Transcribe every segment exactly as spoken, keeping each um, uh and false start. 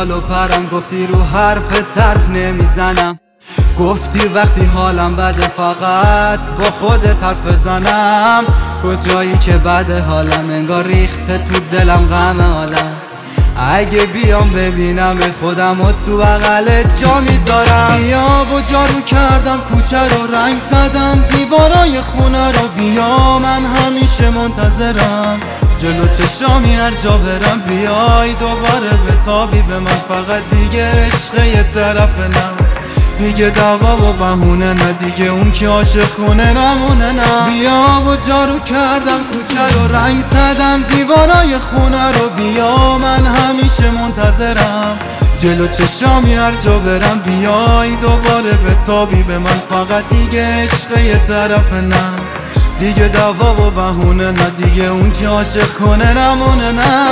بال و پرم، گفتی رو حرف طرف نمیزنم، گفتی وقتی حالم بده فقط با خودت حرف بزنم. کجایی که بده حالم، انگار ریخته تو دلم غم حالم. اگه بیام ببینم به خودم و تو بغلت جا میذارم. بیا و جارو کردم کوچه رو، رنگ زدم دیوارای خونه رو. بیا من همیشه منتظرم، جلو چشامی هر جا برم. بیای دوباره به تابی به من، فقط دیگه عشق یه طرف نم، دیگه دعوا و بهونه نه، دیگه اون که عاشق کنه نمونه نه. بیا و جارو کردم کوچه رو، رنگ زدم دیوارای خونه رو. بیا من همیشه منتظرم، جلو چشامی هر جا برم. بیای دوباره به تابی به من، فقط دیگه عشق یه طرف نه، دیگه دعوا و بهونه نه، دیگه اون که عاشق کنه نمونه نه.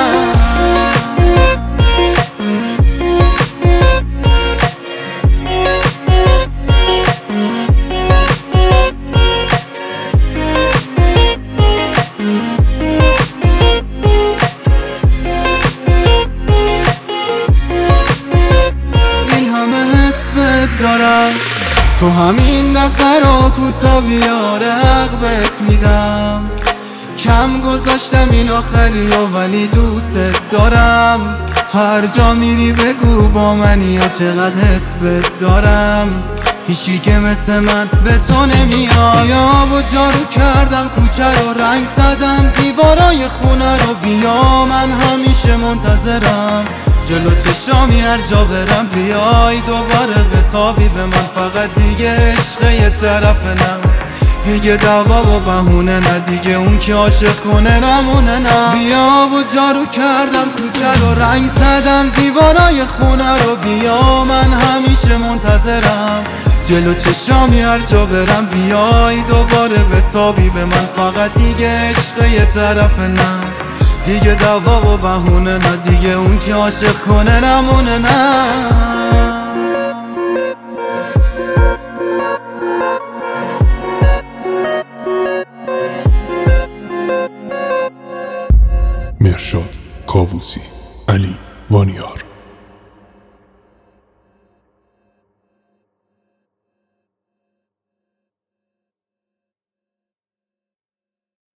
دارم تو همین دفعه رو کوتا بیا، رغبت میدم. کم گذاشتم این آخریا ولی دوست دارم. هر جا میری بگو با منی یا چقدر حسبت دارم. هیچی که مثل من به تو نمیاد. یا و جارو کردم کوچه رو، رنگ زدم دیوارای خونه رو. بیا من همیشه منتظرم، جلو چشامی هر جا برم. بیای دوباره به تابی به من، فقط دیگه عشق یه طرف نم، دیگه دعوا و بهونه نه، دیگه اون که عاشق کنه نمونه نه. بیا و جارو کردم کوچه رو، رنگ زدم دیوارای خونه رو. بیا من همیشه منتظرم، جلو چشامی هر جا برم. بیای دوباره به تابی به من، فقط دیگه عشق یه طرف نم، دیگه دعوا و بهونه نه، دیگه اون که عاشق کنه نمونه نه. مرشاد کاووسی، علی وانیار.